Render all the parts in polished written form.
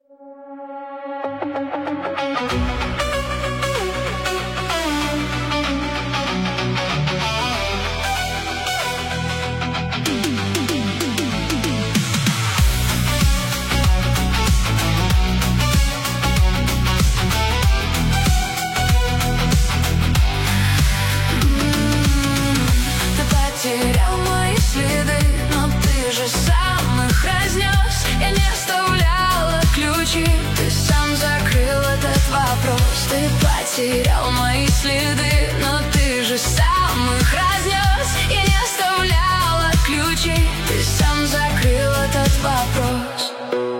Потерял мои следы, но ты же сам их разнес. Я не оставляла ключи, ты сам закрыл этот вопрос. Ты потерял мои следы, но ты же сам их разнес. Я не оставляла ключи, ты сам закрыл этот вопрос.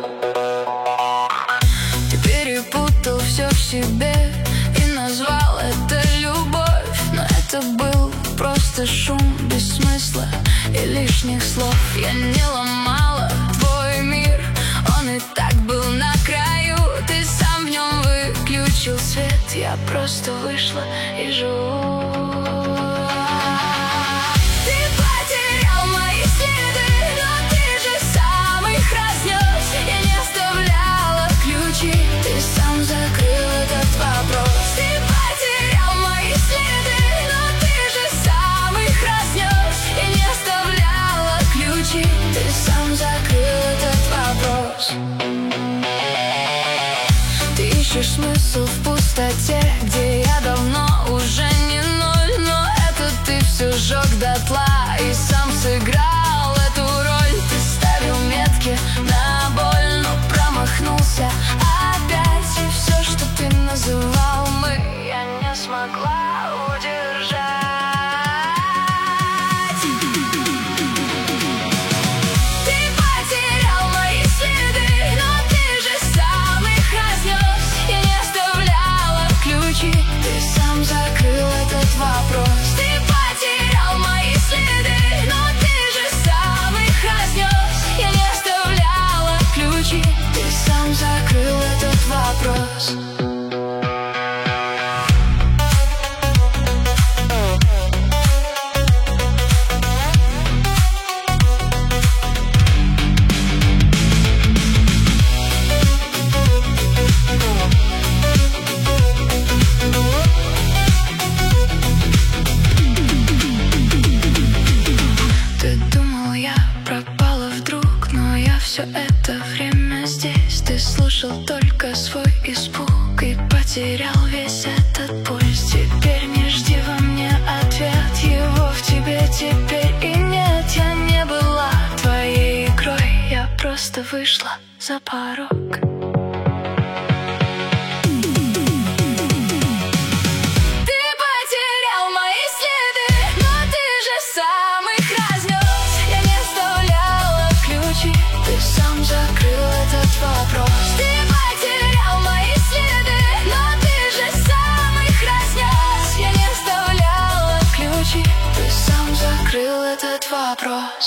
Ты перепутал все в себе и назвал это любовь, но это был просто шум без смысла и лишних слов. Я не ломала твой мир, он и так был на краю. Ты сам в нем выключил свет, я просто вышла и живу. Ты потерял мои следы, но ты же сам их разнес. Я не оставляла ключи, ты сам закрыл этот вопрос. Ты потерял мои следы, но ты же сам их разнес. Я не оставляла ключи, ты сам закрыл этот вопрос. Ты ищешь смысл в пустоте, где я давно уже не ноль, но это ты все сжег дотла и сам сыграл эту роль. Ты ставил метки на боль, но промахнулся опять. И все, что ты называл мы, я не смогла удержать. Ты потерял мои следы, но ты же сам их разнес. Я не оставляла ключи, ты сам закрыл этот вопрос. Ты потерял мои следы, но ты же сам их разнес. Я не оставляла ключи, ты сам закрыл этот вопрос. Ты думал, я пропала вдруг, но я все это время здесь. Ты слушал только свой испуг и потерял весь этот пульс. Теперь не жди во мне ответ, его в тебе теперь и нет. Я не была твоей игрой, я просто вышла за порог. Ты потерял мои следы, но ты же сам их разнес. Я не оставляла ключи, ты сам закрыл этот вопрос. Ты потерял мои следы, но ты же сам их разнес. Я не оставляла ключи, ты сам закрыл этот вопрос.